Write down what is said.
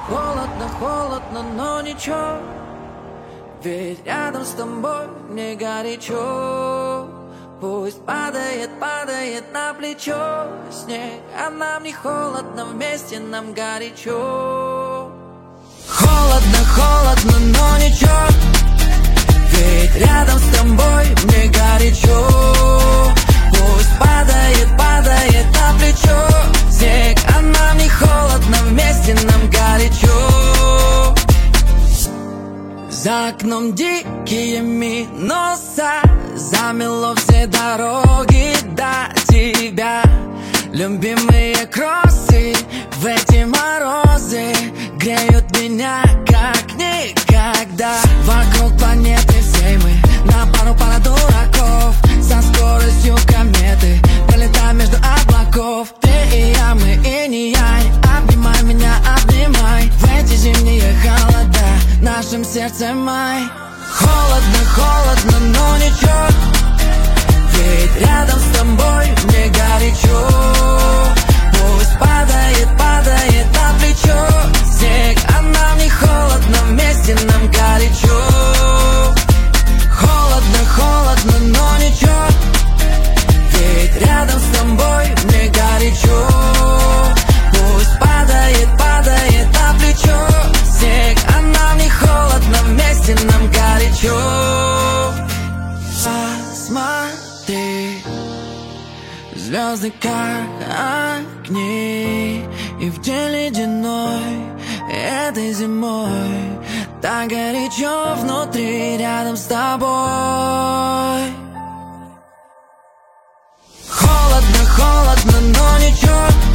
Холодно, холодно, но ничего, ведь рядом с тобой мне горячо. Пусть падает, падает на плечо снег, а нам не холодно, вместе нам горячо. Холодно, холодно, но ничего, ведь рядом с тобой мне горячо. Пусть падает, падает на плечо снег, а нам не холодно, вместе нам горячо. За окном дикие минуса, замело все дороги до тебя. Любимые кроссы в эти морозы греют меня как никогда. Вокруг планеты всей мы на пара дураков, со скоростью кометы пролетаем между облаков. Ты и я, мы и не я, обнимай меня, обнимай. В эти зимние холода в нашем сердце май. Холодно, холодно, но ничего, ведь рядом с тобой мне горячо. Пусть падает, падает на плечо снег, а нам не холодно, вместе нам горячо. Холодно, холодно, но ничего, ведь рядом с тобой мне горячо. Пусть падает, падает на плечо снег, а нам не холодно, вместе нам горячо. Посмотри, звезды как огни, и в день ледяной этой зимой так горячо внутри рядом с тобой. Холодно, холодно, но ничего,